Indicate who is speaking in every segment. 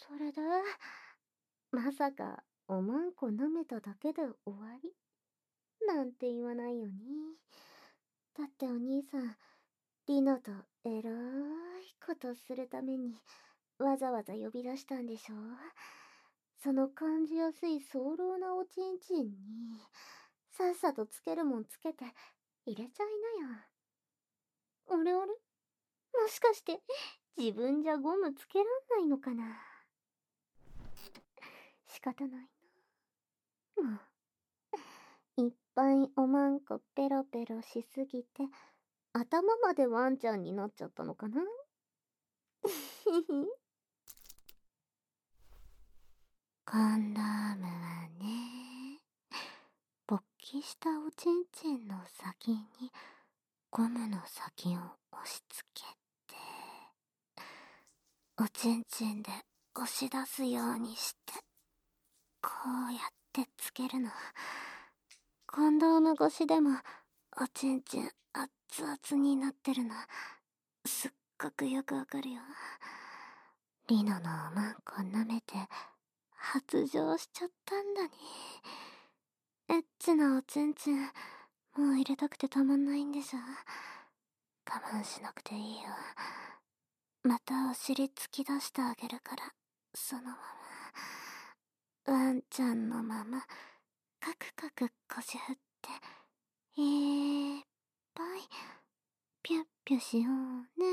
Speaker 1: それで、まさかおまんこ舐めただけで終わりなんて言わないよね。だってお兄さん、リノとエロいことするためにわざわざ呼び出したんでしょ。その感じやすい早漏なおちんちんに、さっさとつけるもんつけて入れちゃいなよ。あれあれ、もしかして自分じゃゴムつけらんないのかな。仕方ないな。もういっぱいおまんこペロペロしすぎて頭までワンちゃんになっちゃったのかな。コンドームはね、勃起したおちんちんの先にゴムの先を押し付けて、おちんちんで押し出すようにして、こうやってつけるの。コンドーム越しでもおちんちん熱々になってるの、すっごくよくわかるよ。リノのおまんこ舐めて発情しちゃったんだね。エッチなおちんちん、もう入れたくてたまんないんでしょ。我慢しなくていいよ。またお尻突き出してあげるから、そのままワンちゃんのままカクカク腰振っていっぱいピュッピュしようね。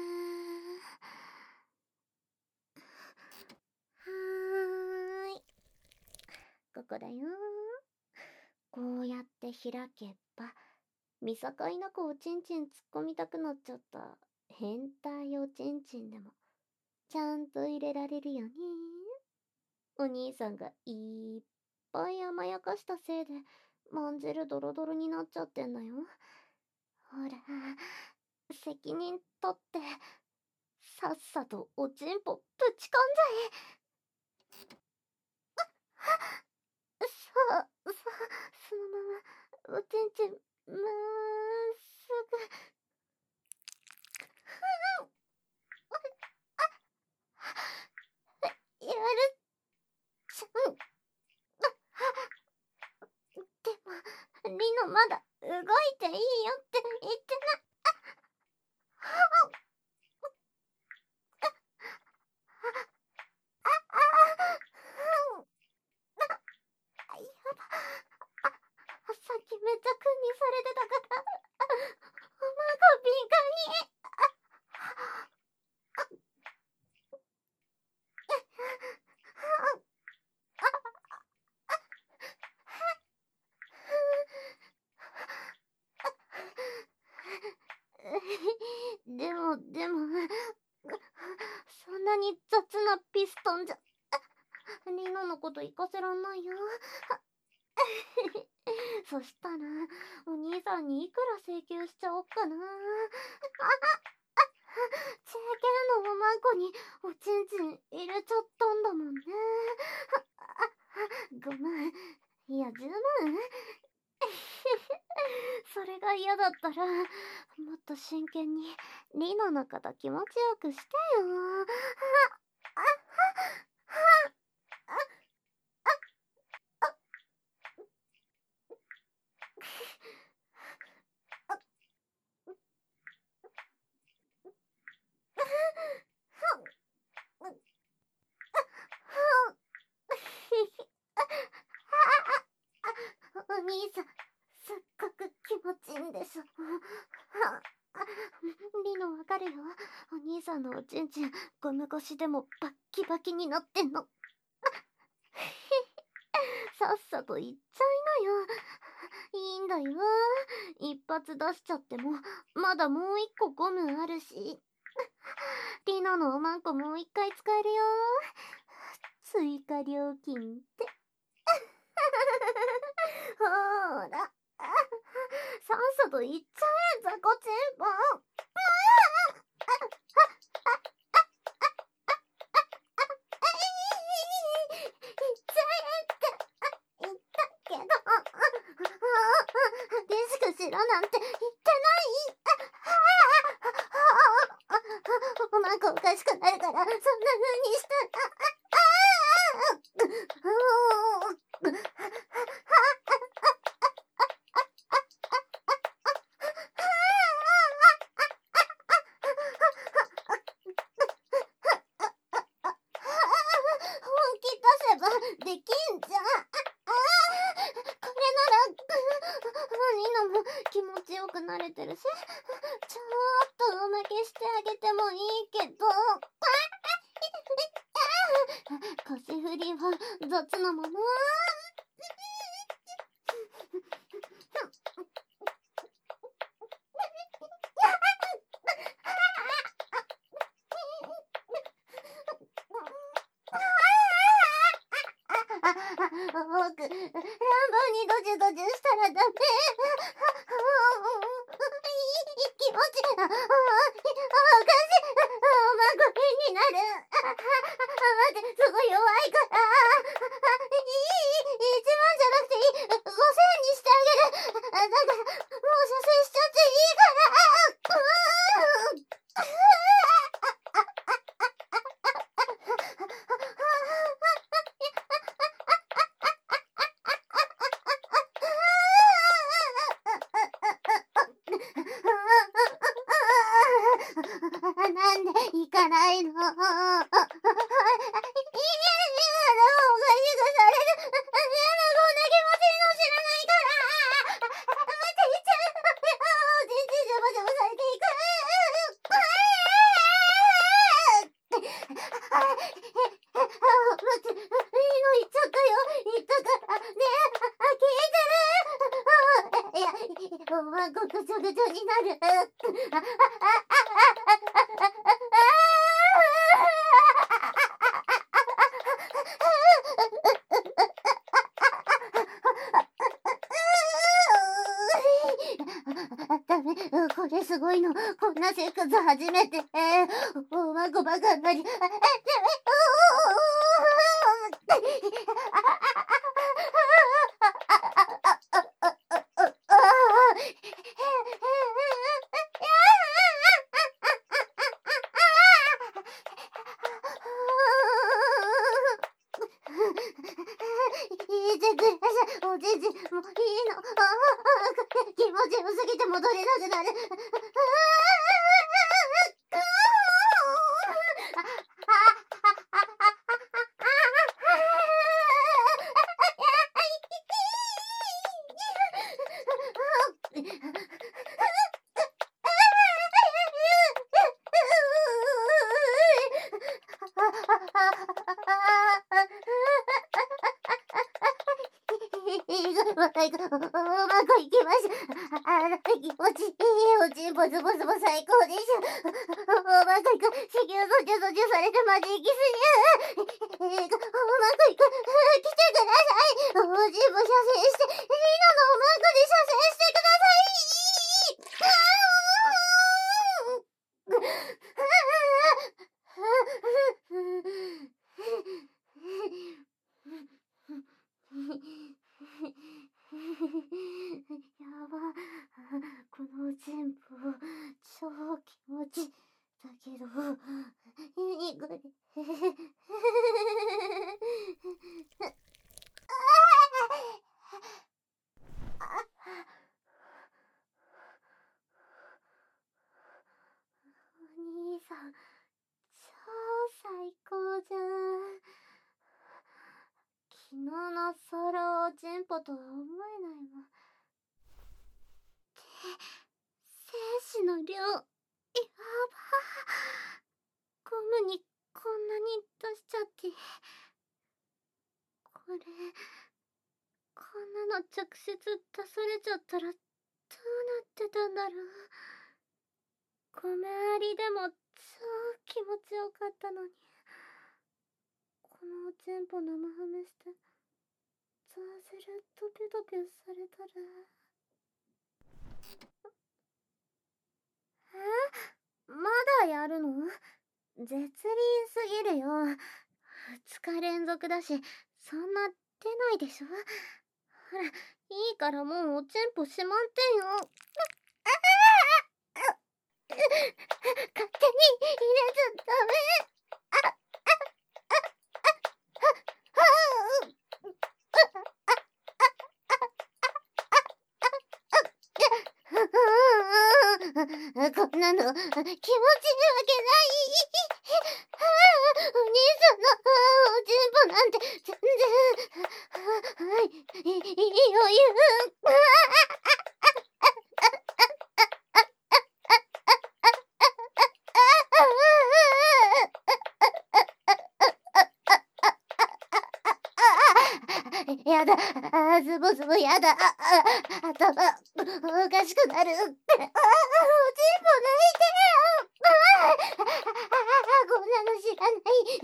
Speaker 1: はーい、ここだよ。こうやって開けば見境なくおちんちん突っ込みたくなっちゃった変態おちんちんでもちゃんと入れられるよね。お兄さんがいっぱい甘やかしたせいでまんじるドロドロになっちゃってんのよ。ほら、責任取ってさっさとおちんぽぶち込んじゃえ。そのままおちんちんまっすぐ。やるじゃん。でもリノまだ動いていいよって言ってない。さっきめっちゃ君にされてたからおまご敏感に。でもそんなに雑なピストンじゃリノのこと行かせらんないよ。そしたらお兄さんにいくら請求しちゃおっかな。JK のおまんこにおちんちん入れちゃったんだもんね。5万、いや10万。それが嫌だったらもっと真剣にリノのこと気持ちよくしてよ。お兄さん、すっごく気持ちいいんでしょ。リノわかるよ。お兄さんのおちんちんゴム越しでもバッキバキになってんの。さっさと言っちゃいなよ。いいんだよ。一発出しちゃってもまだもう一個ゴムあるし。リノのおまんこもう一回使えるよ。追加料金って。ほーら。さっさと言っちゃえ、ザコチンポン。言っちゃえって言ったけど、激しくしろなんて言ってない。おまんこおかしくなるから、そんな風にしたら。 できんじゃん。これならニノも気持ちよくなれてるし、ちょっとおまけしてあげてもいいけど、腰振りは雑なもの。僕、乱暴にドジドジしたらダメ。気持ち、おかしい。おまごりになる。待って、すごい弱いから。1万じゃなくていい。5000にしてあげる。だから、もう射精しちゃっていいから。なんで行かないの？いや、おかしくされる。こんな気持ちいいの知らないから。待って、いっちゃう。おちんちんジャバジャバされていく。待って、いいの言っちゃったよ。言ったから。ねえ、聞いてる？いや、おまんこぐちょぐちょになる。ダメ、これすごいの。こんな生活初めて。おまんこばかんなり。言ってください。おじいじ、もういいの。気持ちよすぎて戻れなくなる。また行く。うまくいきました。気持ちいい。おちんぽズボズボ最高でしょ。うまくいく。子宮ゾジュゾジュされてマジ行きすぎ。うまくいく。来てください。おちんぽ射精して、リノのうまくで射精してください。やば。このチンポ超気持ちだけど、何これ。お兄さん、超最高じゃん。昨日のソロチンポとは思えないわ。精子の量、やば。ゴムにこんなに出しちゃって。これ、こんなの直接出されちゃったらどうなってたんだろう。小回りでも超気持ちよかったのに。このおちんぽ生ハムしてザーゼルドピュドピュされたら。まだやるの？絶倫すぎるよ。2日連続だし、そんな出ないでしょ。ほら、いいからもうおちんぽしまってよ。勝手に入れちゃダメ。 なの気持ちいいわけない。お兄さんのおちんぽなんて全然いいよ言う。やだ、ズボズボやだ、頭おかしくなる。おちんぽ抜いてよ。こんなの知らない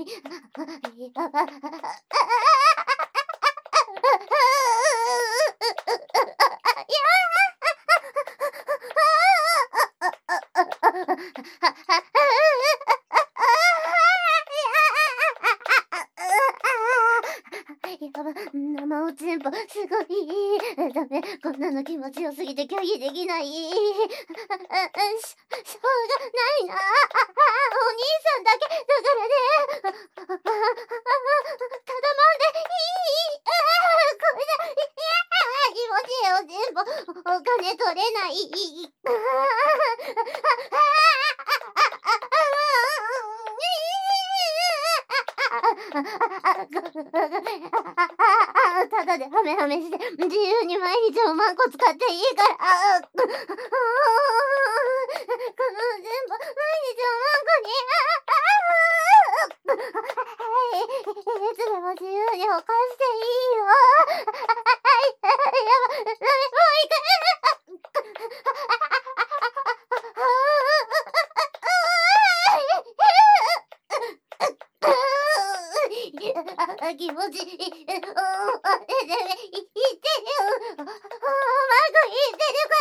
Speaker 1: 生おちんぽすごい。ダメ、こんなの気持ちよすぎて拒否できない。しょうがないな。お兄さんだけだからね。ただもんでいい。これだ。気持ちいいおちんぽ、お金取れない。ただでハメハメして自由に毎日おまんこ使っていいから。この全部毎日おまんこにいつでも自由にほかしていいよ。やば、もう行く。気持ちいい。言ってよ。うまく言ってるから。